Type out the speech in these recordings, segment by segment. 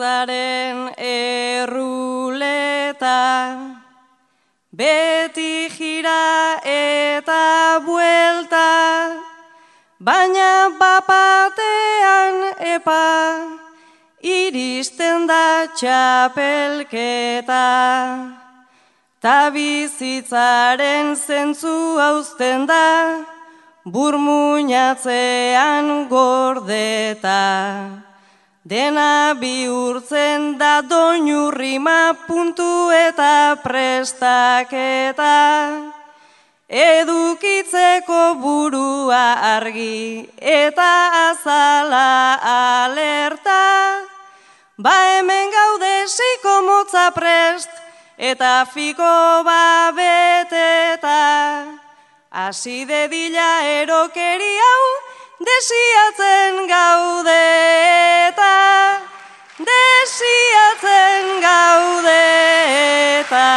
bizitzaren erruleta, beti jira eta buelta, baina bapatean epa, iristen da txapelketa. Ta bizitzaren zentzu hauzten da, burmuinatzean gordeta. Dena bihurtzen da doinu rima puntu eta prestaketa. Edukitzeko burua argi eta azala alerta. Ba hemen gaude siko motza prest, eta fiko babeteta. Hasi dedila erokeri hau, desiatzen gaudeta. Desiatzen gaudeta.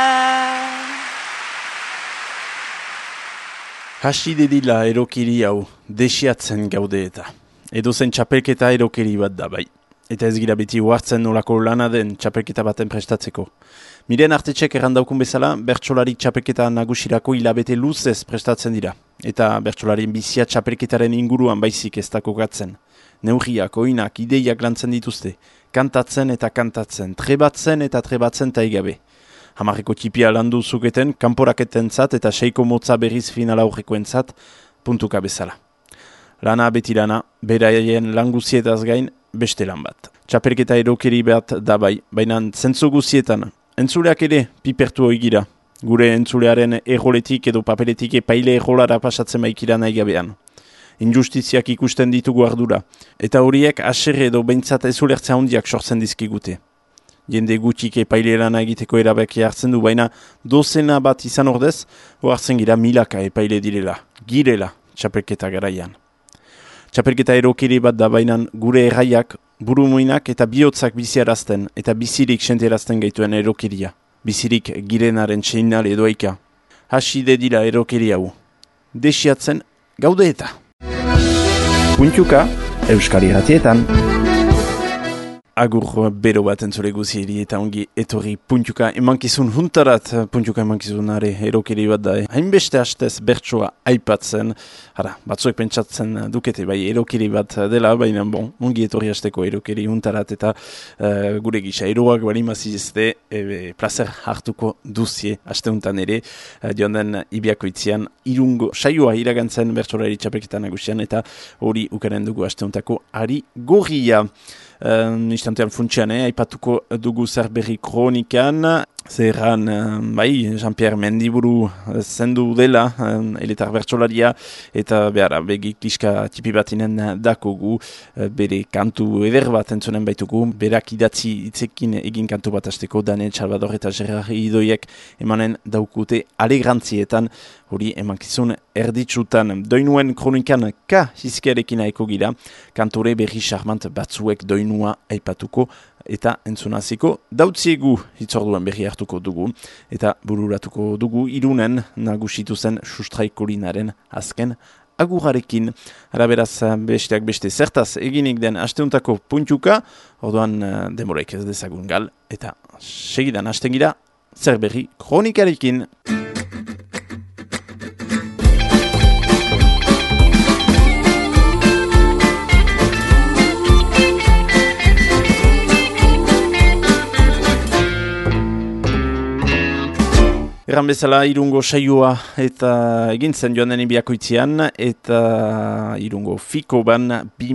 Hasi dedila erokeri hau, desiatzen gaudeta. Edozen txapelketa erokeri bat da bai. Eta ez gira beti uartzen nolako lana den txapelketa baten prestatzeko. Miren Artetxek errandaukun bezala, bertsolari txapelketa nagusirako hilabete luzez prestatzen dira. Eta bertsolarien bizia txapelketaren inguruan baizik ez dako gatzen. Neurriak, oinak, ideiak lantzen dituzte. Kantatzen eta kantatzen, trebatzen eta trebatzen taigabe. Hamarreko tipia landu zuketen, kanporaketen zat eta seiko motza berriz finala aurrekoen zat, puntuka bezala. Lana beti lana, beraien lan guzietaz gain, beste lan bat. Txapelketa erokeri bat da bai, baina zentzu guzietan, entzuleak ere pipertu oigira. Gure entzulearen erroletik edo papeletik epaile errolara pasatzen baikira nahi gabean. Injustiziak ikusten ditugu ardura, eta horiek aserre edo behintzat ez ulertzea handiak sortzen dizkigute. Jende gutxik epaile lana egiteko erabaki hartzen du, baina dozena bat izan ordez, ohartzen gira milaka epaile direla, girela txapelketa garaian. Txapelketa erokeri bat da bainan gure erraiak, burumuinak eta bihotzak biziarazten eta bizirik senterazten gaituen erokeria. Bizirik girenaren seinale edoaika. Hasi dedila erokeri hau. Desiatzen gaude eta. Puntuka, Euskal Irratietan. Agur bero bat entzule guzieri eta ongi etorri puntuka emankizun huntarat, puntuka emankizunare erokeri bat da. Hainbeste hastez bertsoa aipatzen, batzuek pentsatzen dukete bai erokeri bat dela, baina ongi etorri hasteko erokeri huntarat eta gure gisa eroak bali mazizte placer hartuko duzie hasteuntan ere, joan den ibiakoitzian irungo saioa iragantzen bertsolari txapelketa nagusian eta hori ukaren dugu hasteuntako ari gorria. Instantean funtsian, aipatuko dugu zer berri kronikan, zerran, Jean-Pierre Mendiburu zendu dela, eletar bertsolaria, eta behar, begi kliska tipi batinen dakogu, bere kantu eder bat entzunen baitugu, berak idatzi itzekin egin kantu bat azteko, Daniel Salvador eta Gerard Idoiek emanen daukute alegrantzietan, hori emankizun erditsutan. Doinuen kronikan ka hizkearekin aiko gira, kantore berri charmant batzuek doinua aipatuko eta entzunaziko dautziegu hitzorduan berri hartuko dugu eta bururatuko dugu Irunen nagusitu zen sustraikolinaren azken agurarekin. Beraz besteak beste zertaz eginik den asteuntako puntuka, orduan denboraik ez dezagun gal eta segidan hasten gira zer berri kronikarekin. Erran bezala irungo saioa eta egintzen joan den ibiakoitzian eta irungo fiko ban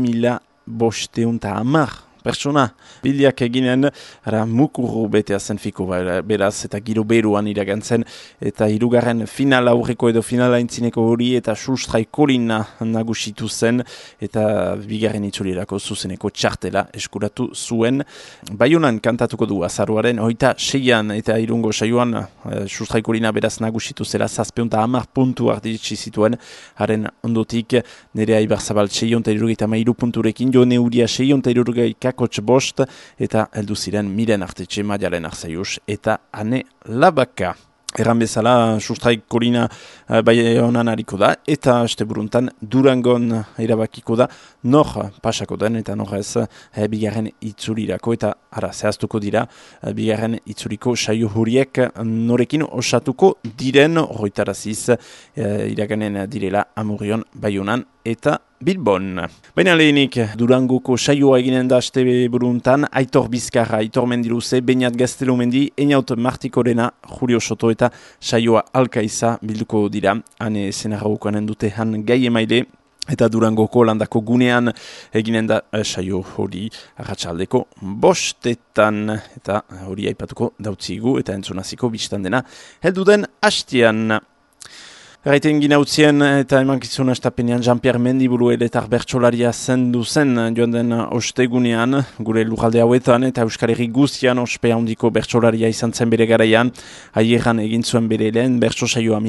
2510 persona bildiak eginen, mukuru betea zen fiko beraz eta giro beruan iragantzen eta hirugarren final aurreko edo finala intzineko hori eta sustraikolina nagusitu zen eta bigarren itzulirako zuzeneko txartela eskuratu zuen. Baionan kantatuko du azaruaren 26an eta irungo saioan sustraikolina beraz nagusitu zela 710 puntu arditsi zituen, haren ondotik Nerea Ibarzabal 673 punturekin, Jone Uria 673 Kotx bost eta heldu ziren Miren Artetxe, Maialen Arzaius eta Ane Labaka. Erran bezala, sustraik kolina bai honan hariko da, eta asteburuntan Durangon erabakiko da, nor pasako den, eta nor ez bigarren itzulirako, eta zehaztuko dira, bigarren itzuriko saio horiek norekin osatuko diren, horretaraziz, iraganen direla Amurrion, Baionan, eta Bilbon. Baina lehenik, Durangoko saioa eginen da asteburuntan, Aitor Bizkarra, Aitor Mendiluze, Beñat Gaztelumendi, Einaut Martikorena, Julio Soto eta saioa Alkaiza bilduko dira. Hane zenarraukoanen dute han gai emaile, eta Durangoko landako gunean eginen da saio hori arratsaldeko bostetan, eta hori aipatuko dautzigu, eta entzunaziko biztan dena helduden hastian. Gaiten ginautzien eta emankizuna estapenean Jean-Pierre Mendiburu eletar bertsolaria zendu zen joan den ostegunean, gure lujalde hauetan eta Euskal Herri guztian ospe handiko bertsolaria izan zen bere garaian, haieran egin zuen bere lehen bertso saioa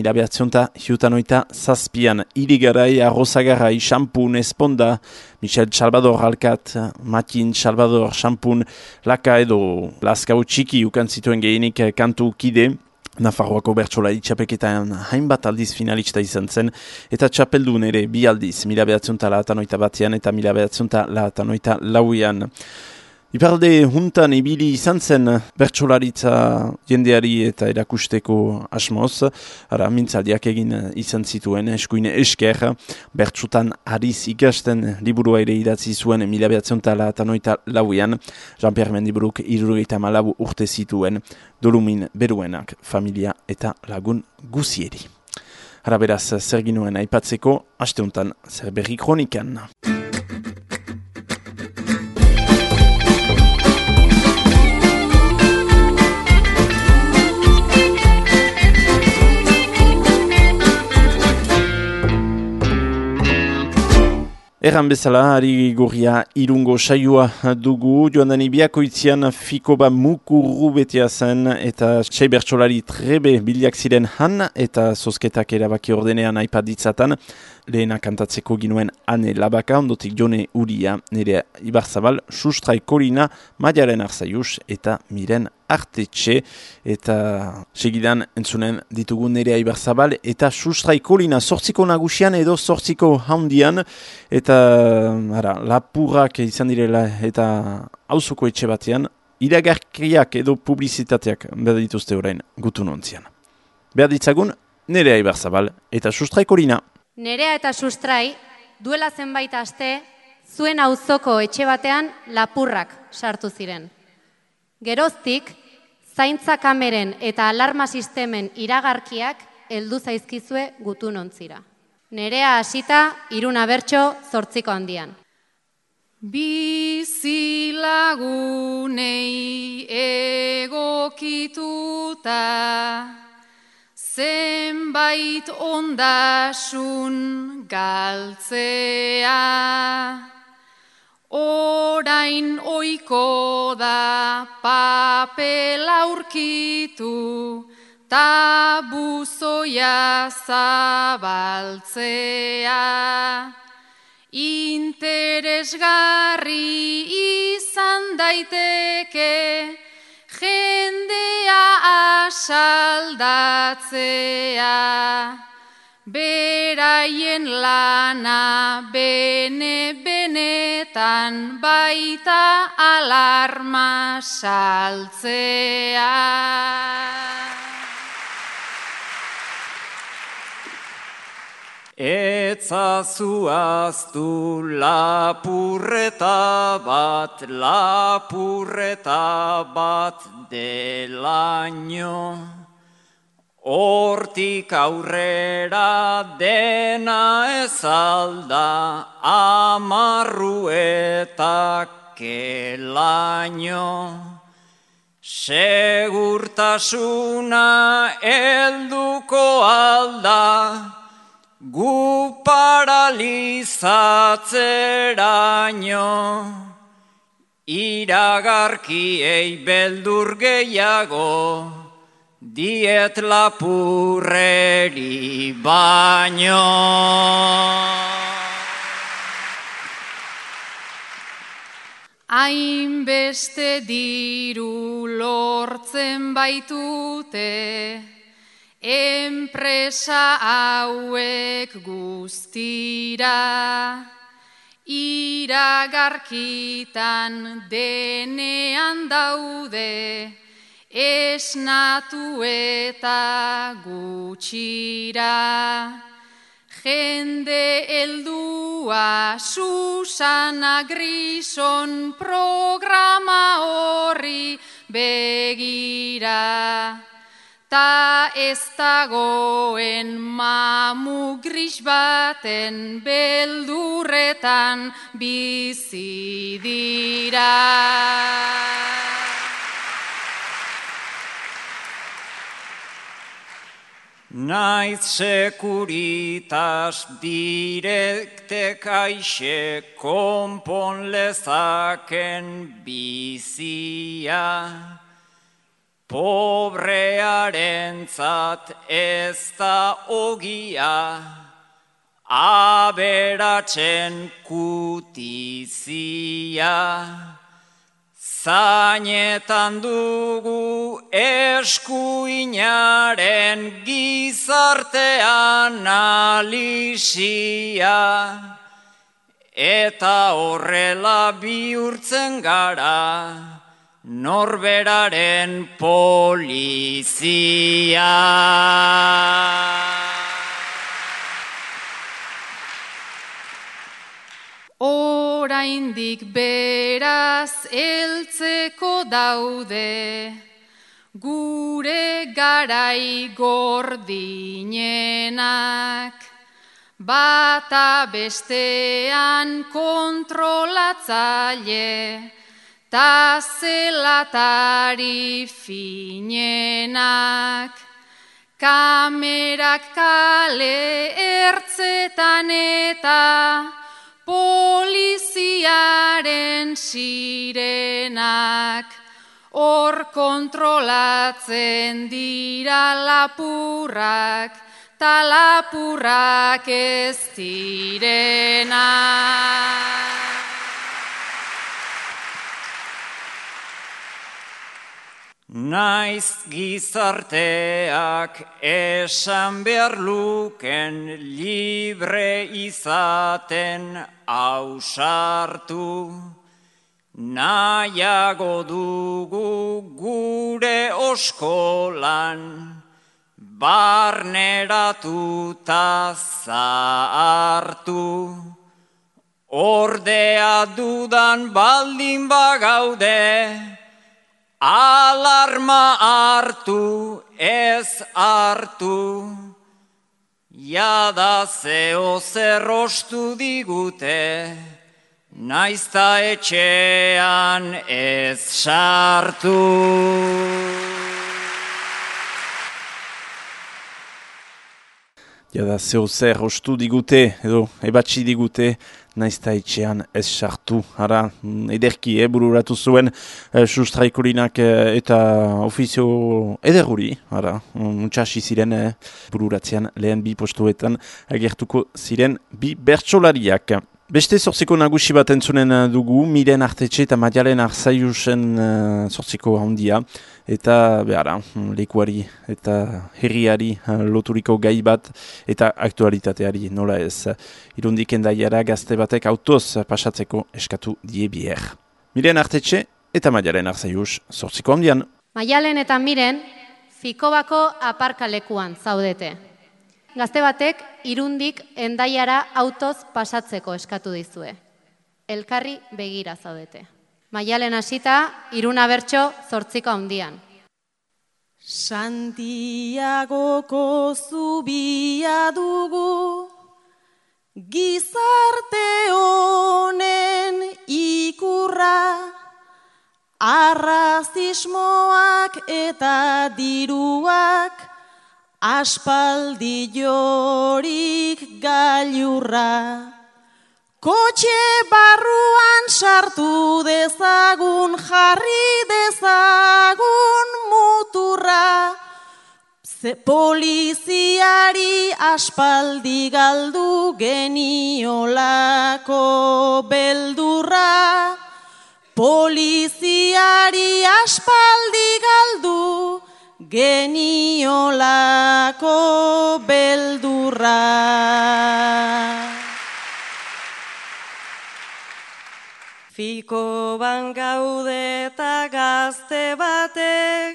1907 irigarai, arrozagarai, xampun, esponda, Michel Salvador Alkat, Matin Salvador, xampun, laka edo laskau txiki ukan zituen gehienik kantu kide, Nafarroako bertsolari txapelketan hainbat aldiz finalista izan zen, eta txapeldun ere bi aldiz, 1991 eta 1994. Iparalde juntan ibili izan zen bertsolaritza jendeari eta erakusteko asmoz, mintzaldiak egin izan zituen eskuin esker, bertsutan ariz ikasten liburua ere idatzi zuen 1994, Jean-Pierre Mendiburuk 74 urte zituen, dolumin beruenak, familia eta lagun guzieri. Beraz, zer ginuen aipatzeko, asteuntan zer berri kronikan. Erran bezala, ari gorria irungo saioa dugu, joan dani biakoitzian Fikoba Mukurru betea zen, eta sei bertsolari trebe biliak ziren han, eta zozketak erabaki ordenean aipat ditzatan, lehena kantatzeko ginuen Ane Labaka, ondotik Jone Uria, nire Ibarzabal, Sustrai Kolina, Maialen Arzaius, eta Miren Artetxe, eta segidan entzunen ditugu Nerea Ibarzabal, eta Sustrai Kolina sortziko nagusian edo sortziko handian, eta lapurrak izan direla eta auzoko etxe batean, iragarkiak edo publizitateak behar dituzte orain gutun ontzian. Behar ditzagun Nerea Ibarzabal eta Sustrai Kolina. Nerea eta Sustrai duela zenbait aste zuen auzoko etxe batean lapurrak sartu ziren. Geroztik, zaintza kameren eta alarma sistemen iragarkiak heldu zaizkizue gutun ontzira. Nerea hasita 3 bertso 8 handian. Bizilagunei egokituta zenbait ondasun galtzea, orain ohiko da papela aurkitu, ta buzoia zabaltzea. Interesgarri izan daiteke jendea asaldatzea, beraien lana benetan baita alarma saltzea. Etzazu aztu lapurreta bat delaino, hortik aurrera dena ez alda amarruetak elaino. Segurtasuna helduko alda, gu paralizatzeraino, iragarkiei beldur gehiago, diet lapurreri baino. Hainbeste diru lortzen baitute, enpresa hauek guztira, iragarkitan denean daude, esnatu eta gutxira. Jende heldua Susana Grison programa horri begira. Ta ez dagoen mamu gris baten beldurretan bizi dira. Naiz sekuritas direktek aixe konpon lezaken bizia, pobrearentzat ez da ogia, aberatsen kutizia. Zainetan dugu eskuinaren gizarte analisia, eta horrela bihurtzen gara norberaren polizia. Oraindik beraz heltzeko daude, gure garai gordinenak, bata bestean kontrolatzaile, ta zelatari finenak, kamerak kale ertzetan eta poliziaren sirenak, hor kontrolatzen dira lapurrak, ta lapurrak ez direnak. Naiz gizarteak esan behar luken libre izaten ausartu, nahiago dugu gure oskolan barneratuta zahartu. Ordea dudan baldin bagaude, alarma hartu ez hartu, jada zeo zer ostu digute, naizta etxean ez sartu. Jada zeo zer ostu digute, edo ebatzi digute, naizta etxean ez sartu. Hara, ederki, bururatu zuen sustraikurinak eta ofizio ederguri. Hara, muntxasi ziren bururatzean lehen bi postuetan agertuko ziren bi bertsolariak. Beste zortziko nagusi bat entzunen dugu, Miren Artetxe eta Maialen Arzaiusen zortziko handia, eta behara, lekuari eta herriari loturiko gai bat eta aktualitateari nola ez. Irundik endaiara gazte batek autoz pasatzeko eskatu die bier. Miren Artetxe eta Maialen Arzaius zortziko handian. Maialen eta Miren Fikobako aparkalekuan zaudete. Gazte batek Irundik endaiara autoz pasatzeko eskatu dizue. Elkarri begira zaudete. Maialen hasita, Iruna bertso zortziko handian. Santiagoko zubia dugu, gizarte honen ikurra, arrazismoak eta diruak, aspaldi jorik gailurra. Kotxe barruan sartu dezagun, jarri dezagun muturra. Poliziari aspaldi galdu geniolako beldurra. Poliziari aspaldi galdu geniolako beldurra. Fiko ban gaude eta gazte batek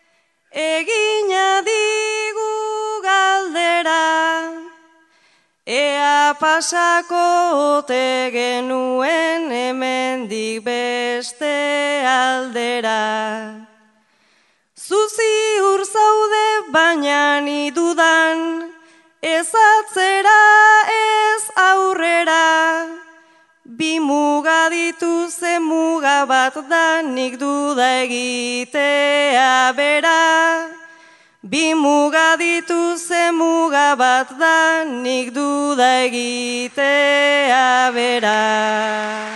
egina digu galdera, ea pasako ote genuen hemendik beste aldera. Zuzi ur zaude baina ni dudan, ez atzera ez aurrera, bi muga dituze muga bat da nik duda egitea bera. Bi muga dituze muga bat da nik duda egitea bera.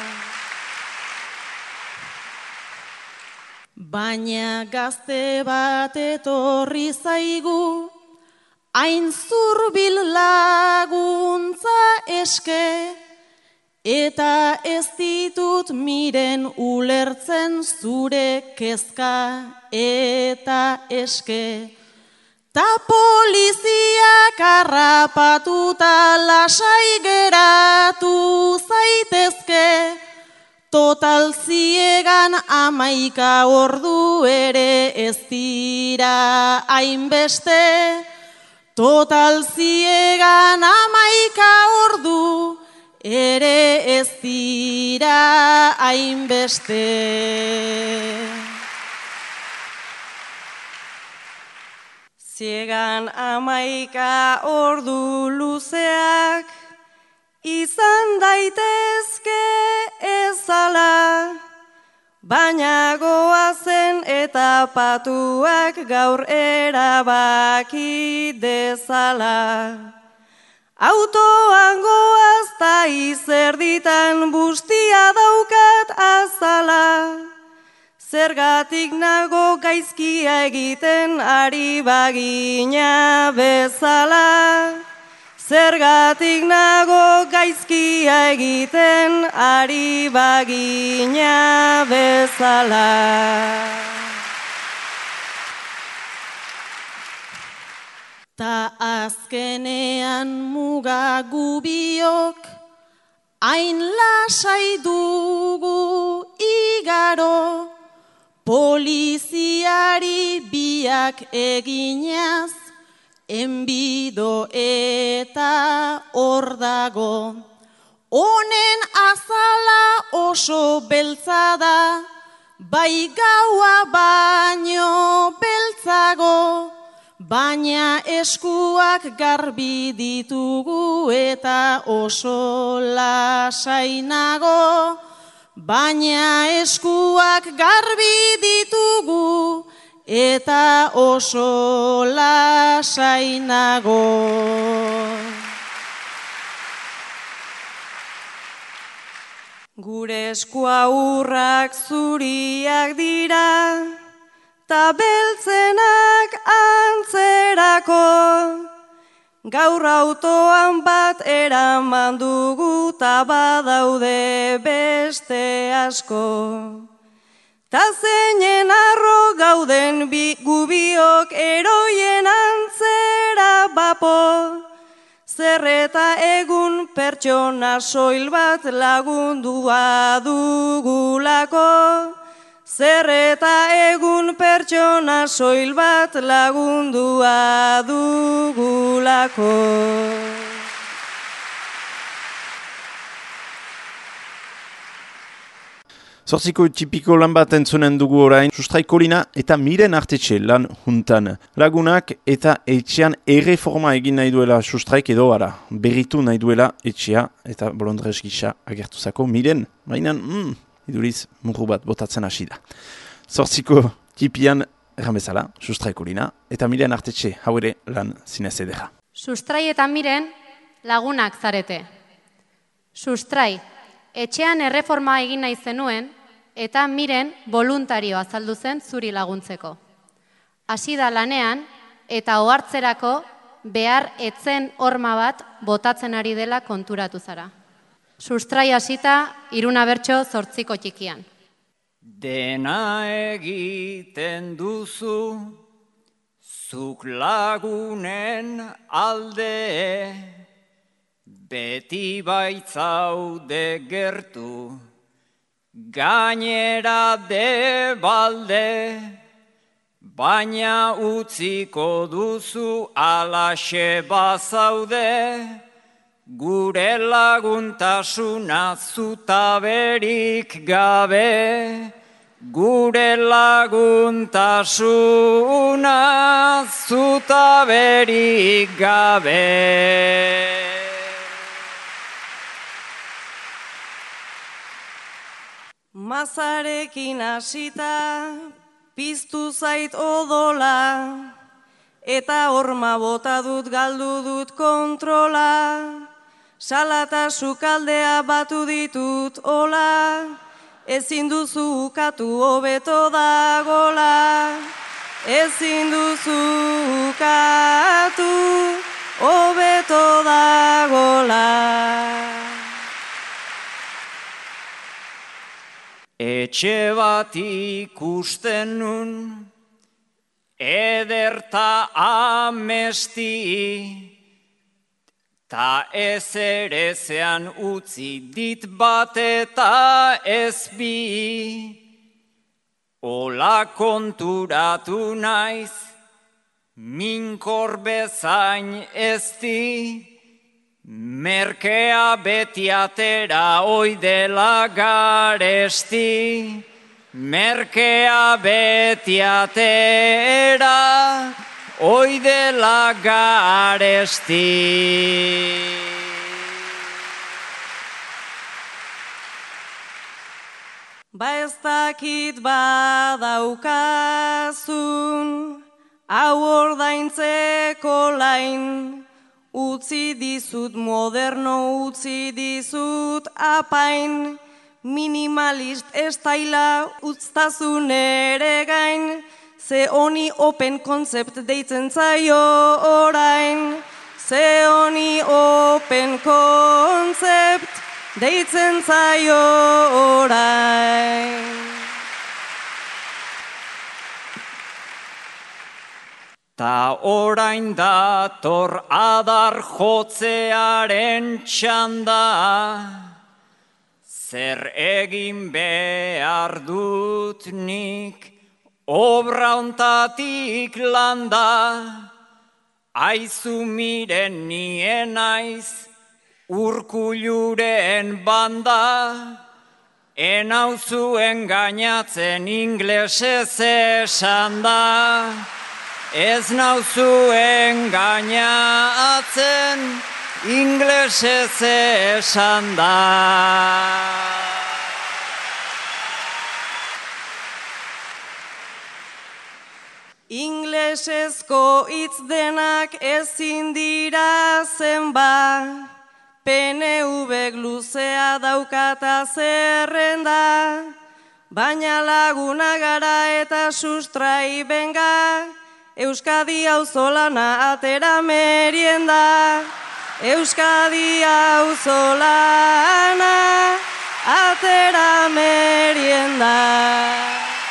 Baina gazte bat etorri zaigu, hain zurbil laguntza eske, eta ez ditut miren ulertzen zure kezka eta eske. Ta poliziak harrapatuta lasai geratu zaitezke, total ziegan 11 ordu ere ez dira hainbeste, total ziegan 11 ordu ere ez dira hainbeste. Ziegan 11 ordu luzeak izan daitezke ezala, baina goazen eta patuak gaur erabaki dezala. Autoan goaz ta izerditan bustia daukat azala, zergatik nago gaizkia egiten ari bagina bezala. Zergatik nago gaizkia egiten ari bagina bezala. Ta azkenean muga gubiok, hain lasai dugu igaro, poliziari biak eginaz, enbido eta hor dago. Honen azala oso beltza da, bai gaua baino beltzago, baina eskuak garbi ditugu eta oso lasainago, baina eskuak garbi ditugu eta oso lasainago. Gure eskuaurrak zuriak dira, ta beltzenak antzerako. Gaur autoan bat eraman dugu, ta badaude beste asko. Ta zeinen arro gauden gubiok eroien antzera bapo, zer eta egun pertsona soil bat lagundua dugulako, zer eta egun pertsona soil bat lagundua dugulako. Zortziko tipiko lan bat entzunen dugu orain, Sustrai Kolina eta Miren Artetxe lan juntan. Lagunak eta etxean erreforma egin nahi duela Sustraik edo ara, berritu nahi duela etxea eta bolondrez gisa agertuzako Miren, baina iduriz murru bat botatzen hasi da. Zortziko tipian erran bezala, Sustrai Kolina eta Miren Artetxe, hau ere lan zinez edera. Sustrai eta Miren lagunak zarete. Sustrai, etxean erreforma egin nahi zenuen, eta Miren voluntario azaldu zen zuri laguntzeko. Hasi da lanean, eta ohartzerako behar etzen horma bat botatzen ari dela konturatu zara. Sustrai hasita, 3 bertso 8 txikian. Dena egiten duzu, zuk lagunen alde, beti baitzaude gertu, gainera de balde, baina utziko duzu alaxe bazaude, gure laguntasuna zutaberik gabe, gure laguntasuna zutaberik gabe. Mazarekin hasita piztu zait odola, eta horma bota dut galdu dut kontrola. Salata sukaldea batu ditut ola, ezin duzu ukatu hobeto dagola. Ezin duzu ukatu hobeto dagola. Etxe bat ikusten nun, ederta amesti, ta ez erezean utzi dit bat eta ez bi. Ola konturatu naiz, minkor bezain ezti, merkea beti atera oidela garesti, merkea beti atera oidela garesti. Ba ez dakit badaukazun, hau ordaintzeko lain, utzi dizut moderno, utzi dizut apain, minimalist estaila utztazun ere gain, ze honi open concept deitzen zaio orain, ze honi open concept deitzen zaio orain. Ta orain dator adar jotzearen txanda, zer egin behar dut nik obra ontatik landa, aizu miren nien naiz Urkulluren banda, enauzu engainatzen inglesez esan da, ez nauzu engainatzen inglesez esan da. Inglesezko hitz denak ezin dira zenba, PNV luzea daukata zerrenda, baina laguna gara eta sustrai benga, Euskadi auzolana atera merienda, Euskadi auzolana atera merienda.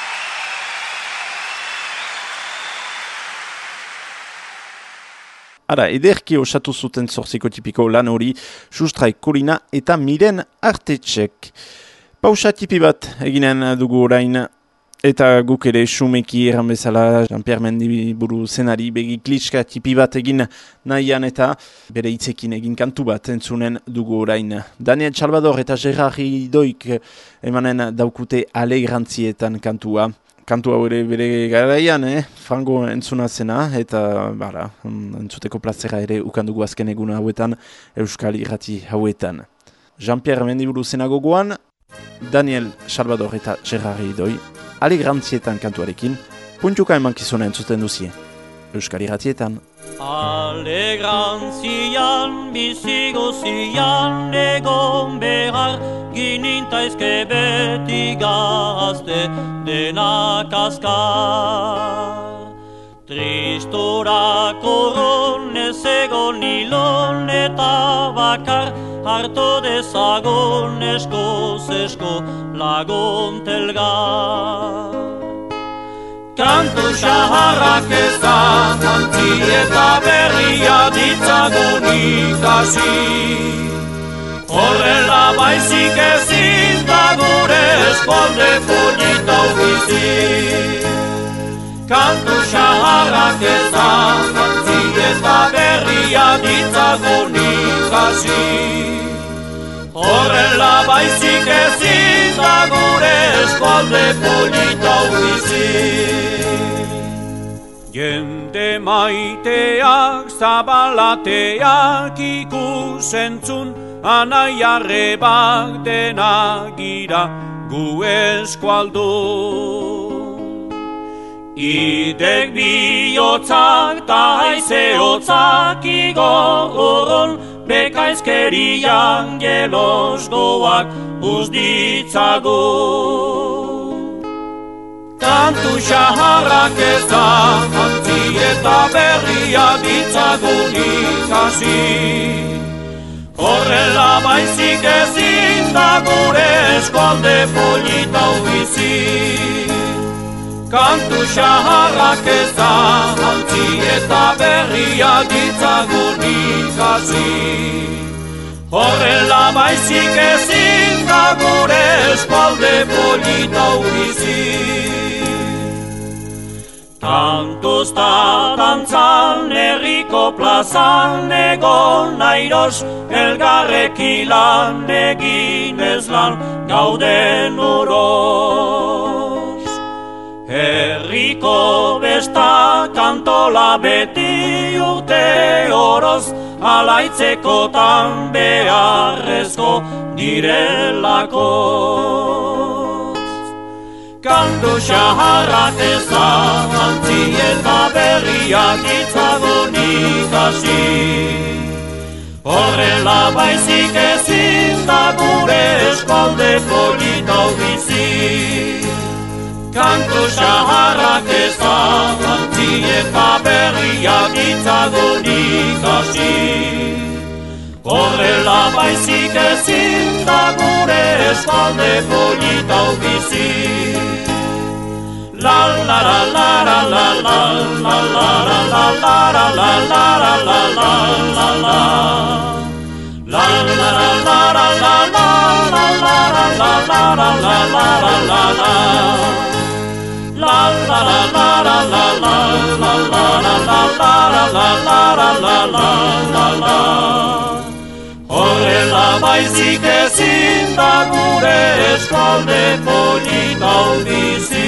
Ara, ederki osatu zuten zortziko tipiko lan hori, Sustrai Kolina eta Miren Artetxek. Pausa tipi bat eginen dugu orain, eta guk ere sumeki erran bezala Jean-Pierre Mendiburu zenari begi klitska tipi bat egin nahian eta bere hitzekin egin kantu bat entzunen dugu orain. Daniel Salvador eta Gerard Idoik emanen daukute alegrantzietan kantua. Kantu hau ere bere garaian, frango entzuna zena, eta entzuteko plazera ere ukandugu azken egun hauetan, Euskal Irrati hauetan. Jean-Pierre Mendiburu zena gogoan, Daniel Salvador eta Gerard Idoi, alegrantzietan kantuarekin, puntuka emankizuna entzuten duzie, Euskal Irratietan. Alegrantzian, bizigozian, egon behar, ginintaizke beti gazte denak azkar. Tristora koronez egon ilon eta bakar, harto dezagon eskoz esko lagontelgar. Kantu xaharrak ezagantzi eta berria ditzagun ikasi. Horrela baizik ezin da gure eskualde polita bizi. Kantu xaharrak ezagantzi eta berria ditzagun ikasi. Horrela baizik ezin da gure eskualde polita bizi. Jende maiteak zabalateak ikusentzun, anai arrebak denak gira gu eskualdun. Idek bihotzak ta haizeotzak igorron, bekaizkerian gelosgoak uzditzagun. Kantu xaharrak ezagantzi eta berria ditzagun ikasi. Horrela baizik ezin da gure eskualde polita bizi. Kantu xaharrak ezagantzi eta berria ditzagun ikasi. Horrela baizik ezin da gure eskualde polita bizi. Kantuz ta dantzan herriko plazan egon nairos, elgarreki lan eginez lan gauden uros. Herriko besta kantola beti urte oroz, alaitzekotan beharrezko direlako. Kantu xaharrak ezagantzi eta berriak ditzagun ikasi. Horrela baizik ezin da gure eskualde polita bizi. Kantu xaharrak ezagantzi eta berriak ditzagun ikasi. Horrela baizik ezin da gure eskualde polita bizi. La la la la la la la la la la la la la la la la la la. La la la la la la la la la la la la la la la la. La la la la la la la la la la la la la la. Horrela baizik ezin da gure eskualde polita bizi.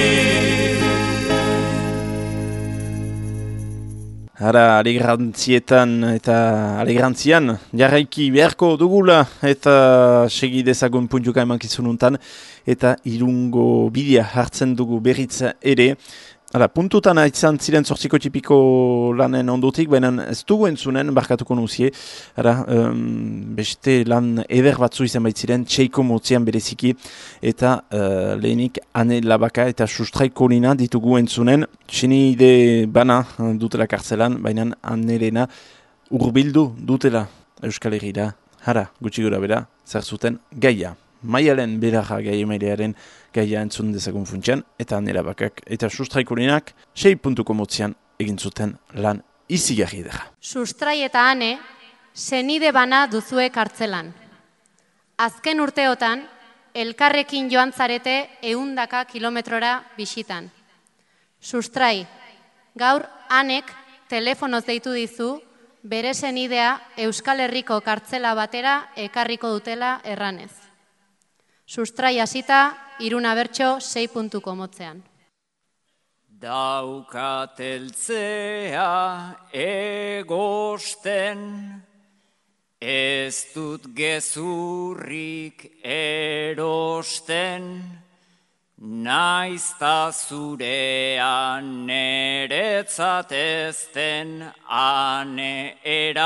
Hara, alegrantietan eta alegrantzian jarraiki beharko dugula eta segi dezagun puntuka emankizununtan eta Irungo bidea hartzen dugu berritza ere. Hala, puntutan aitzan ziren zortziko txipiko lanen ondotik, baina ez dugu entzunen, barkatuko nuzie. Hala, beste lan eder batzu izan baitziren, txeiko motzean bereziki, eta lehenik Ane Labaka eta Sustraiko Lina ditugu entzunen. Txenide bana dutela kartzelan, baina Anelena urbildu dutela Euskal Herriera. Hara, gutxi gora bera, zer zuten gaia. Maialen beraja gai emailearen gaia entzun dezagun funtsean, eta Ane Labakak eta Sustraiko Linak 6 puntuko motzean egin zuten lan izigarri edera. Sustrai eta Ane, senide bana duzue kartzelan. Azken urteotan, elkarrekin joan zarete 100 kilometrora bisitan. Sustrai, gaur Anek telefonoz deitu dizu, bere senidea Euskal Herriko kartzela batera ekarriko dutela erranez. Sustrai hasita, Iruna bertso 6 puntuko motzean. Daukateltzea egosten, ez dut gezurrik erosten, naizta zurean neretzat ezten, Ane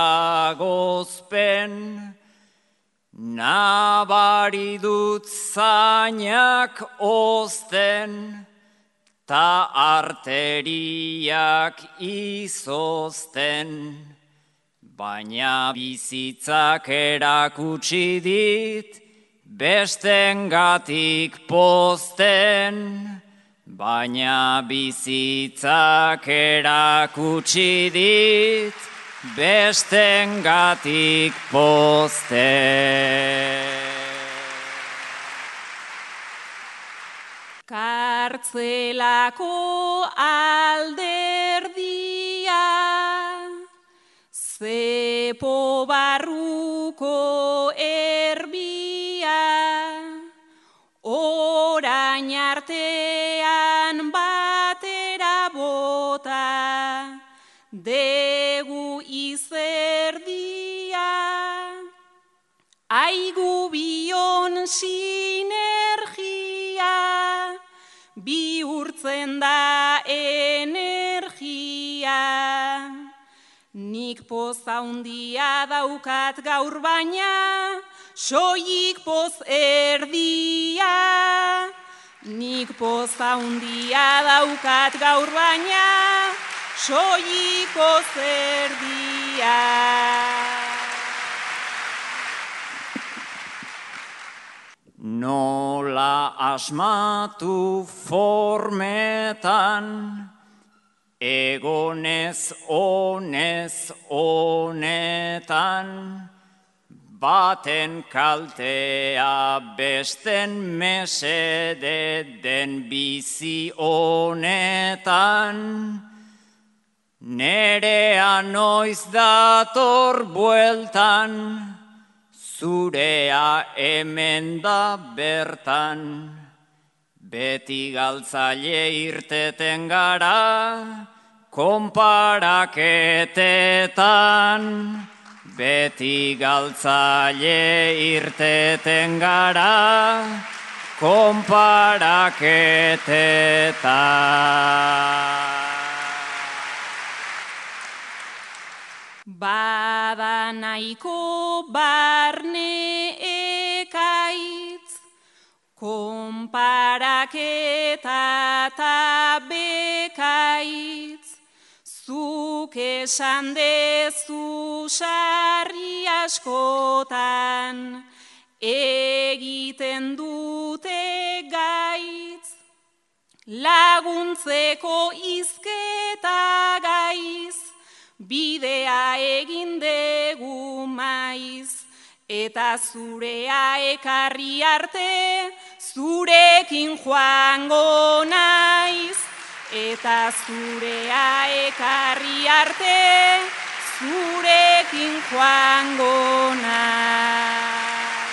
eragozpen, nabari dut zainak ozten, ta arteriak izozten, baina bizitzak erakutsi dit, bestengatik pozten, baina bizitzak erakutsi dit, bestengatik pozten. Kartzelako alderdia, zepo barruko erbia, orain artean batera bota, degu izerdia, aigu bion sinergia, bihurtzen da energia. Nik poz handia daukat gaur baina, soilik poz erdia. Nik poz handia daukat gaur baina, soilik poz erdia. Nola asmatu formetan, egonez honez honetan, baten kaltea besten mesede den bizi honetan, nerea noiz dator bueltan, zurea hemen da bertan, beti galtzaile irteten gara, konparaketetan. Beti galtzaile irteten gara, konparaketetan. Bada nahiko barne ekaitz, konparaketa eta bekaitz, zuk esan dezu sarri askotan, egiten dute gaitz, laguntzeko hizketa gaiz, bidea egin degu maiz, eta zurea ekarri arte, zurekin joango naiz. Eta zurea ekarri arte, zurekin joango naiz.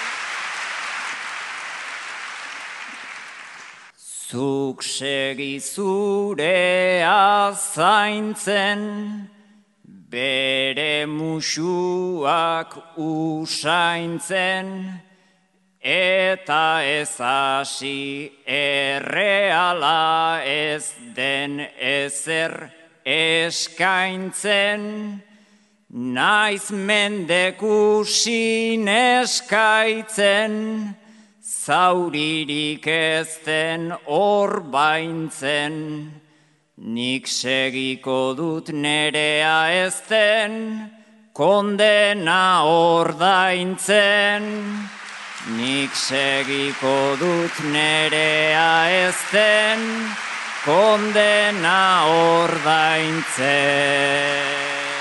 Zuk segi zurea zaintzen, bere musuak usaintzen, eta ez hasi erreala ez den ezer eskaintzen, naiz mendekusin eskaitzen, zauririk ez den orbaintzen, nik segiko dut nerea ez den, kondena ordaintzen. Nik segiko dut nerea ez den, kondena ordaintzen.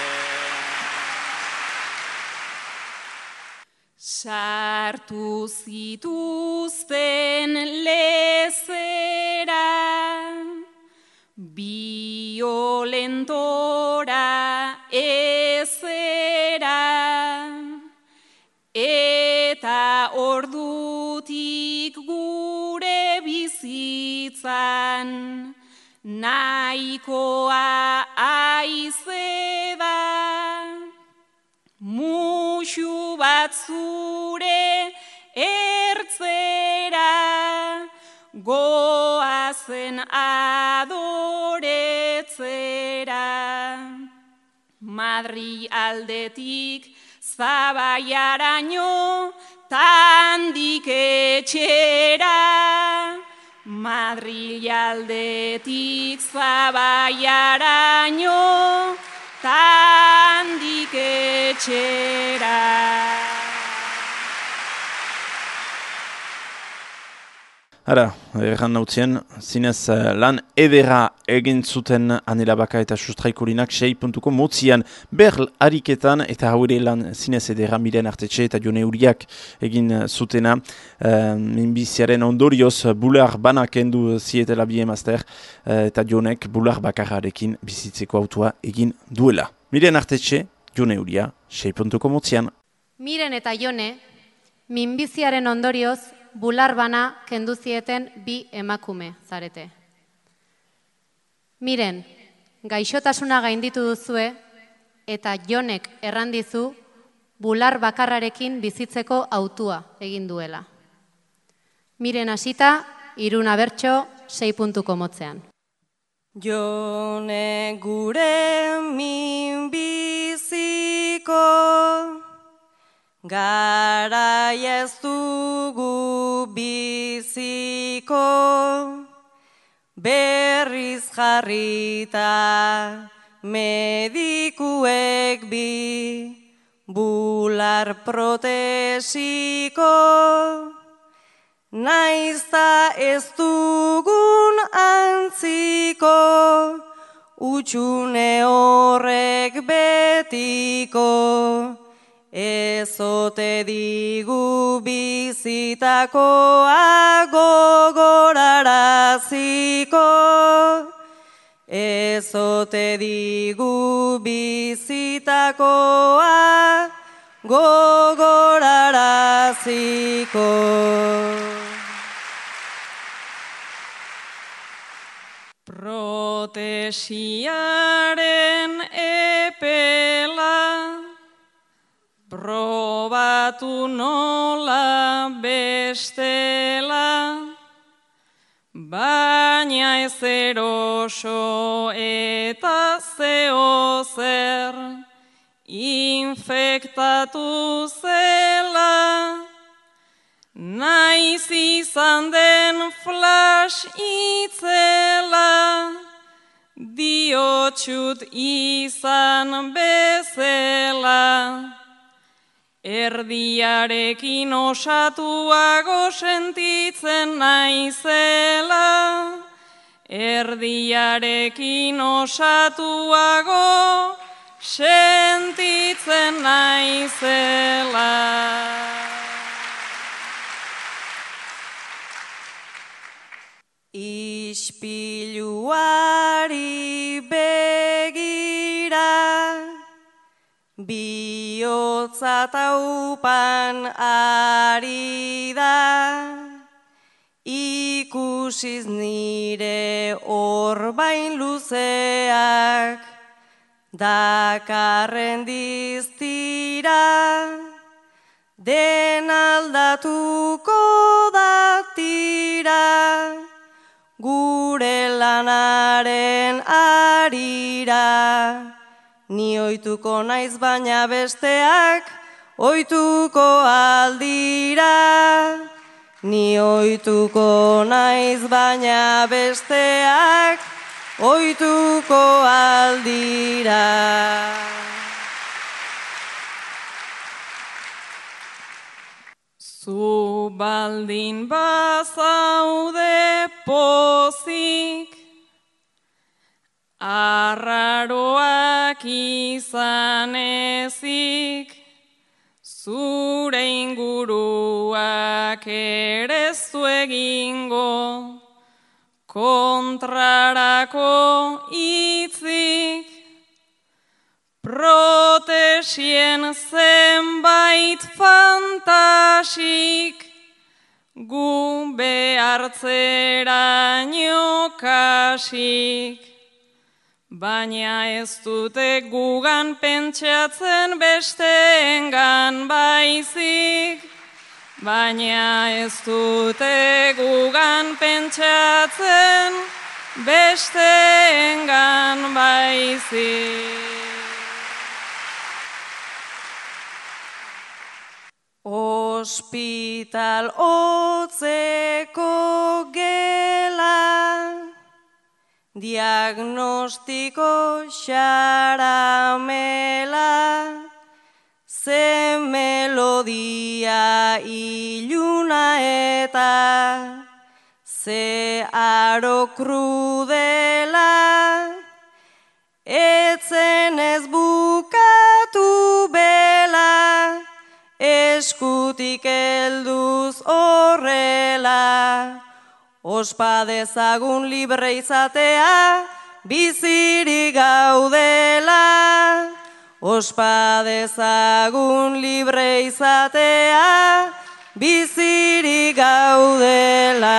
Sartu zituzten lezera, violentora ezera, eta ordutik gure bizitzan, nahikoa aize da, musu bat zure ertzera, goazen adoretzera. Madri aldetik Zabaiaraino, tandik etxera. Madril aldetik Zabaiaraino, tandik etxera. Ara, erran nautzien, zinez lan edera egin zuten Anelabaka eta Sustraikolinak 6.ko motzian berl ariketan eta haure lan zinez edera Miren Artetxe eta Jone Uriak egin zutena. Minbiziaren ondorioz bular banak endu zietela bi emazter eta Jonek bular bakarrarekin bizitzeko autua egin duela. Miren Artetxe, Jone Uria, 6.ko motzian. Miren eta Jone, minbiziaren ondorioz bular bana kendu zieten bi emakume zarete. Miren, gaixotasuna gainditu duzue eta Jonek errandizu bular bakarrarekin bizitzeko autua egin duela. Miren hasita, 3 abertxo, 6.ko motzean. Jone gure minbiziko garai ez dugu biziko, berriz jarrita medikuek bi bular protesiko, naizta ez dugun antziko, utxune horrek betiko, ezote digu bizitakoa gogoraraziko, ezote digu bizitakoa gogoraraziko. Protesiaren epela probatu nola bestela, baina ez eroso eta zeo zer infektatu zela, naiz izan den flash itzela, diotxut izan bezela. Erdiarekin osatuago sentitzen naizela, erdiarekin osatuago sentitzen naizela. Ispiluari begira, bihotza taupan ari da, ikusiz nire orbain luzeak, dakarren diztira, den aldatuko da tira, gure lanaren arira. Ni oituko naiz baina besteak oituko aldira. Ni oituko naiz baina besteak oituko aldira. Zu baldin bazaude pozik, arraroak izan ezik, zure inguruak ere ez du egingo, kontrarako hitzik, protesien zenbait fantasik, gu behartzeraino kasik, baina ez dute gugan pentsatzen besteengan baizik, baina ez dute gugan pentsatzen besteengan baizik. Hospital hotzeko gela, diagnostiko xaramela, ze melodia iluna eta ze aro krudela, etzen ez bukatu bela, eskutik helduz horrela. Ospa dezagun libre izatea, bizirik gaudela. Ospa dezagun libre izatea, bizirik gaudela.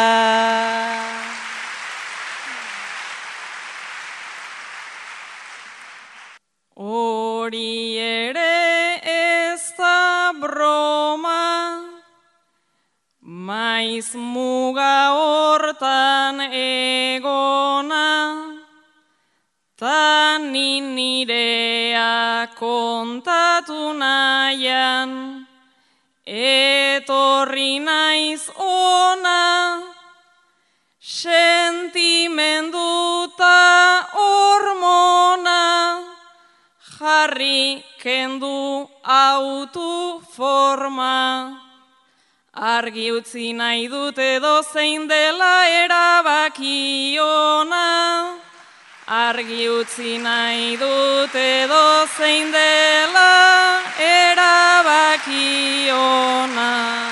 Hori ere ez da broma, maiz muga hortan egona, ta ni nirea kontatu nahian, etorri naiz ona, sentimenduta hormona, jarri kendu autu forma. Argi utzi nahi dut edo zein dela erabakiona. Argi utzi nahi dut edo zein dela erabakiona.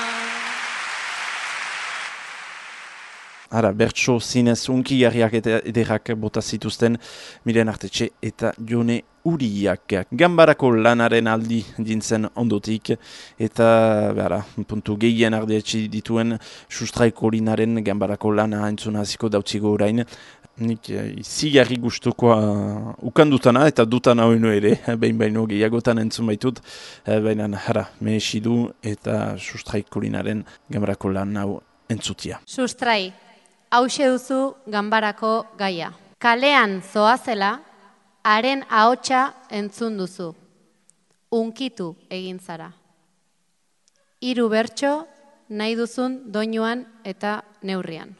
Ara, bertso zinez unkigarriak eta ederrak bota zituzten Miren Artetxe eta Jone Uriak. Ganbarako lanaren aldi dintzen ondotik eta puntu gehien ardietxe dituen sustraiko linaren Ganbarako lana entzuna hasiko dautzigo orain. Nik zigarri gustukoa ukandutana eta dutana hoino ere, behin baino gehiagotan entzun baitut, baina mehesidu eta sustraiko linaren Ganbarako lan hau entzutia. Sustrai, hause duzu Ganbarako gaia. Kalean zoazela, haren ahotsa entzun duzu. Unkitu egin zara. 3 bertso nahi duzun doinuan eta neurrian.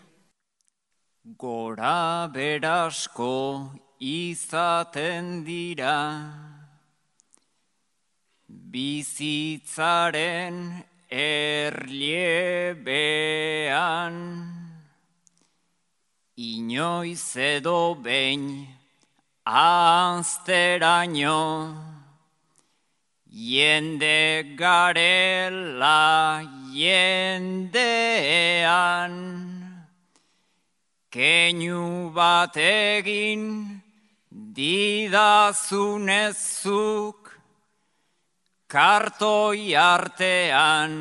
Gora berasko izaten dira, bizitzaren erliebean, inoiz edo behin ahazteraino, jende garela jendean, keinu bat egin didazunezuk, kartoi artean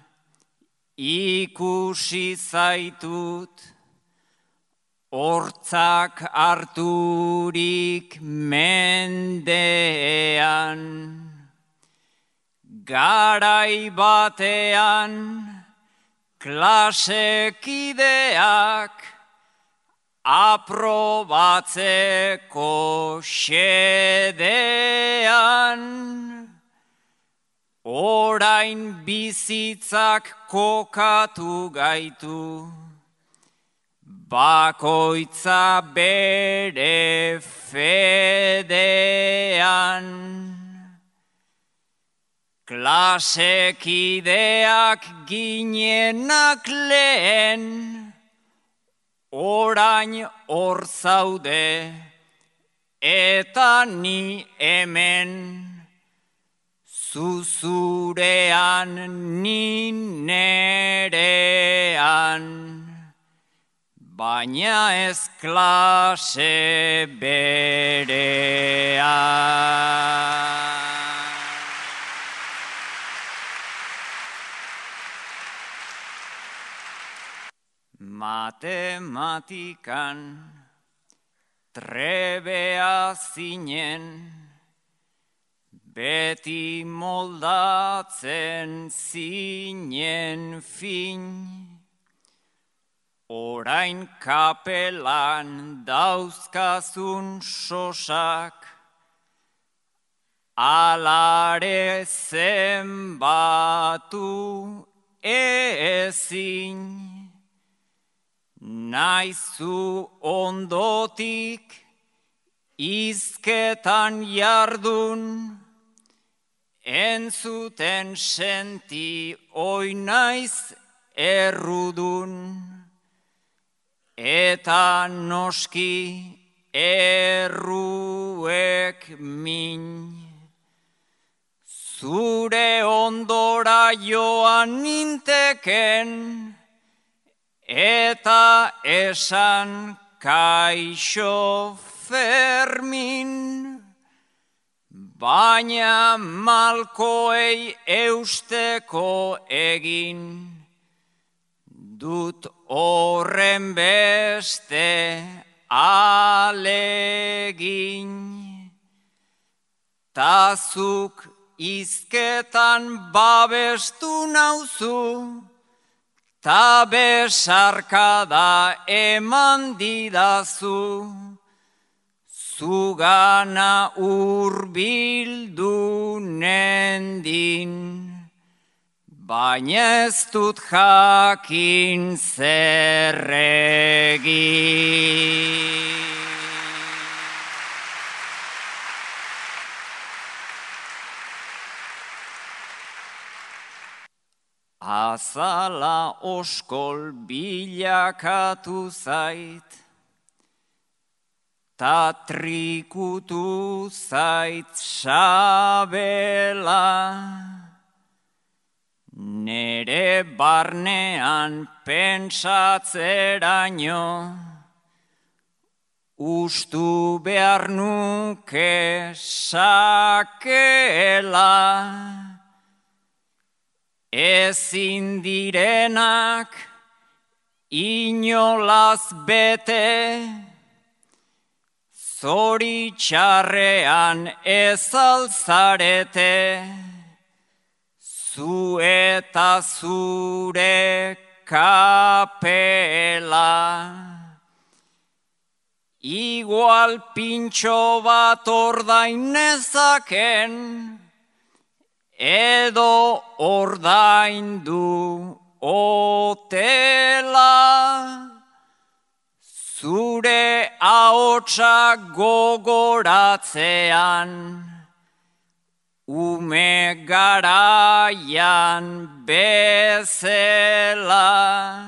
ikusi zaitut, hortzak harturik mendean. Garai batean klasekideak aprobatzeko xedean, orain bizitzak kokatu gaitu, bakoitza bere fedean. Klasekideak ginenak lehen, orain hor zaude, eta ni hemen, zuzurean ni nerean, baina ez klase berean. Matematikan trebea zinen, beti moldatzen zinen fin, orain kapelan dauzkazun sosak, alare zenbatu ezin. Naizu ondotik izketan jardun, entzuten senti oinaiz errudun, eta noski erruek min. Zure ondora joan ninteken, eta esan kaixo Fermin. Baina malkoei eusteko egin, dut horren beste alegin. Tazuk izketan babestu nauzu, ta besarkada eman didazu, zugana urbildu nendin, baina ez dut jakin zer egin. Azala oskol bilakatu zait, ta trikutu zait sabela. Nere barnean pentsatzeraino, ustu behar nuke sakela. Ezin direnak inolaz bete, zoritxarrean ez alzarete, zu eta zure kapela. Igual pintxo bat ordainnezaken, edo ordaindu otela. Zure ahotsa gogoratzean, ume garaian bezela.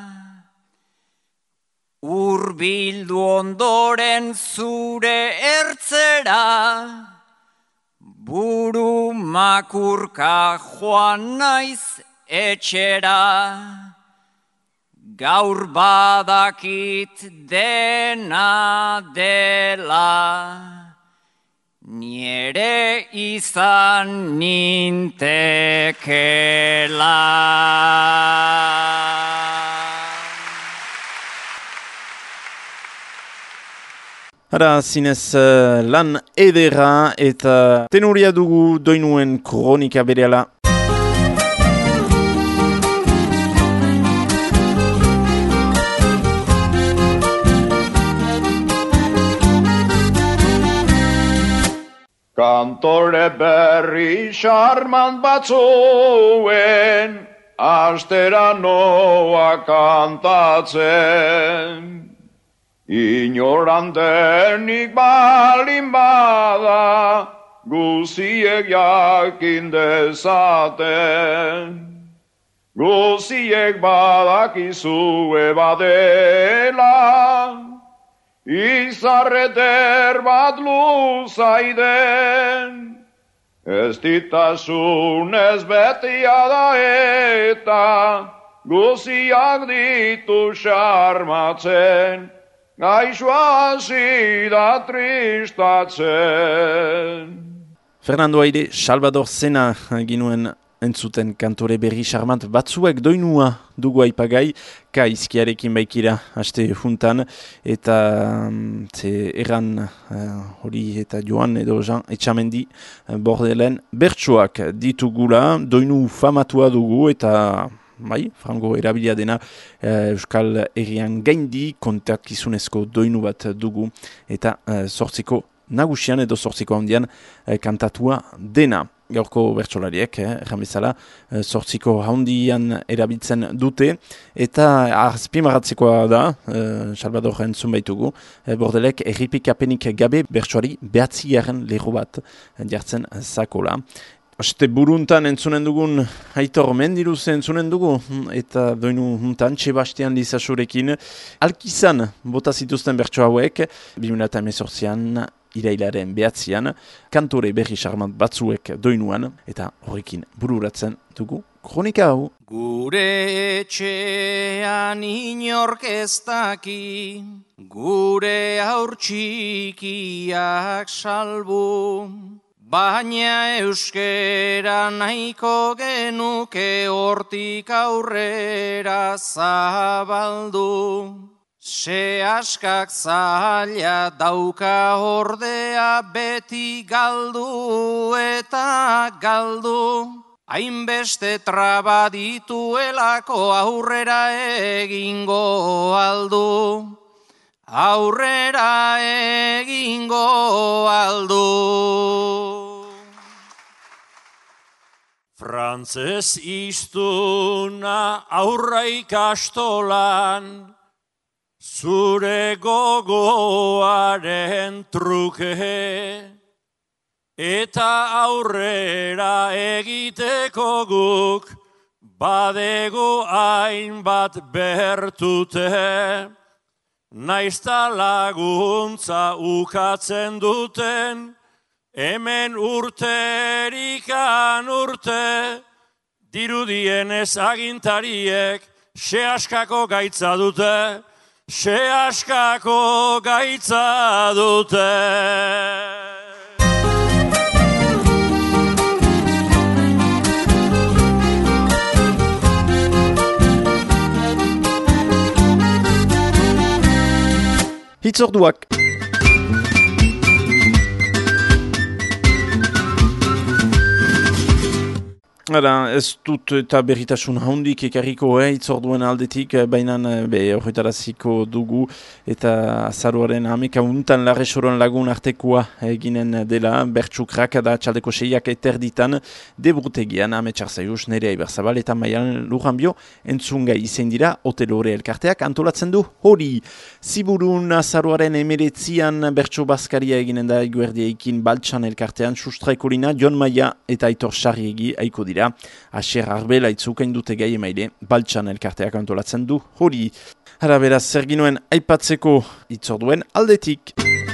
Urbildu ondoren zure ertzera, buru makurka joan naiz etxera. Gaur badakit dena dela, niere izan nintekela. Hara, zinez lan edera eta tenuria dugu doinuen kronika berehala. Kantore berri xarman batzuen, astera noa kantatzen. Inoran denik balin bada, guziek jakin dezaten. Guziek badakizue badela, izarreter bat luzaiden. Ez ditasunez betia da eta, guziak ditu xarmatzen. Gaixoa hasi da tristatzen. Fernando Aire, Salvador Sena ginuen entzuten kantore berri charmant batzuek doinua dugu aipagai, ka izkiarekin baikira haste juntan, eta erran hori eta Joan edo Jean Etxamendi bordelen bertsoak ditugula, doinu famatua dugu eta bai, frango erabilia dena Euskal Herrian gaindi kontakizunezko doinu bat dugu eta sortziko nagusian edo sortziko handian kantatua dena. Gaurko bertsolariek, erran sortziko handian erabiltzen dute eta azpimarratzekoa da, Salvador entzun baitugu, bordelek erripikapenik gabe bertsoari 9. lerro bat jartzen zakola. Aste buruntan entzunen dugun Aitor Mendiruz entzunen dugu, eta doinu huntan Sebastian Lizasurekin Alkizan bota zituzten bertso hauek, 2018an irailaren 9an, kantore berri charmant batzuek doinuan, eta horrekin bururatzen dugu kronika hau. Gure etxean inork ez daki, gure haur txikiak salbu, baina euskera nahiko genuke hortik aurrera zabaldu. Seaskak zaila dauka ordea beti galdu eta galdu. Hainbeste traba dituelako aurrera egingo aldu. Aurrera egingo aldu. Frantzez iztuna aurra ikastolan, zure gogoaren truke, eta aurrera egiteko guk badego hainbat bertute, naizta laguntza ukatzen duten, hemen urterikan urte, dirudienez agintariek seaskako gaitza dute, seaskako gaitza dute. Hitzorduak. Hala, ez dut eta berritasun handik ekarriko hitzorduen aldetik, baina horretaraziko dugu eta azaruaren hameka untan Larresoron lagun artekoa eginen dela, bertsukrak da txaldeko 6ak eterditan, debutegian ametsartzaius Nerea Ibarzabal eta Maialen Lujanbio entzungai izen dira Hotelore elkarteak antolatzen du hori. Ziburun azaruaren 19an bertso bazkaria eginen da Eguerdiaikin Baltsan elkartean, sustraikolina Jon Maia eta Aitor Sarriegi aiko dira. Aser Arbela itzukain dute gai emaile, Baltsan elkarteak antolatzen du hori. Hara beraz, zer ginoen aipatzeko hitzorduen aldetik.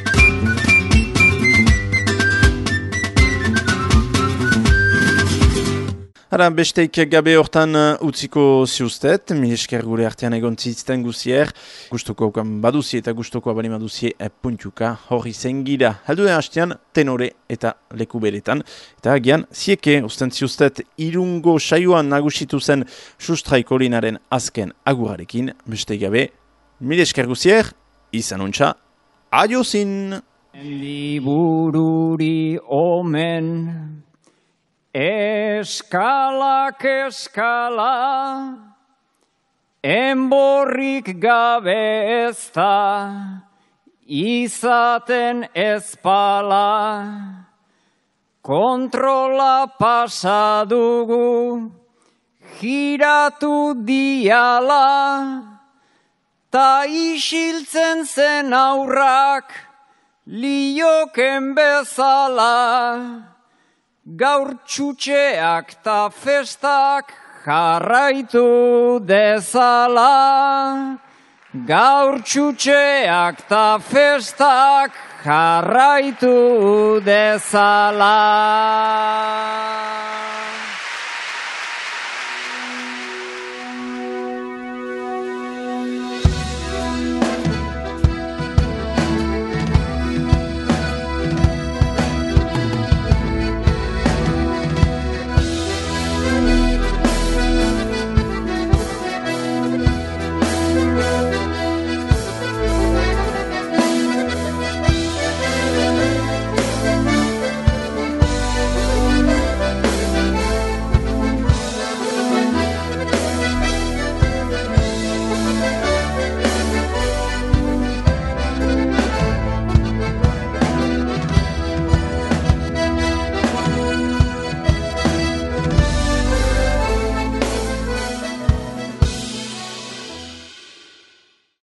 Hara, besteik gabe hortan utziko ziustet, mi esker gure artean egon zitzten guzier, gustuko haukan baduzie eta gustuko abali baduzie puntuka hori zengira. Helduen hastean tenore eta leku beretan. Eta agian, zieke, usten ziustet, irungo saioan nagusitu zen sustraikolinaren azken agurarekin, besteik gabe, mi esker guzier, izan untxa, adiozin! Libururi omen, eskalak eskala, enborrik gabe ez da, izaten ezpala, kontrola pasa dugu, giratu diala, ta isiltzen zen aurrak, lioken bezala, gaur txutxeak ta festak jarraitu dezala. Gaur txutxeak ta festak jarraitu dezala.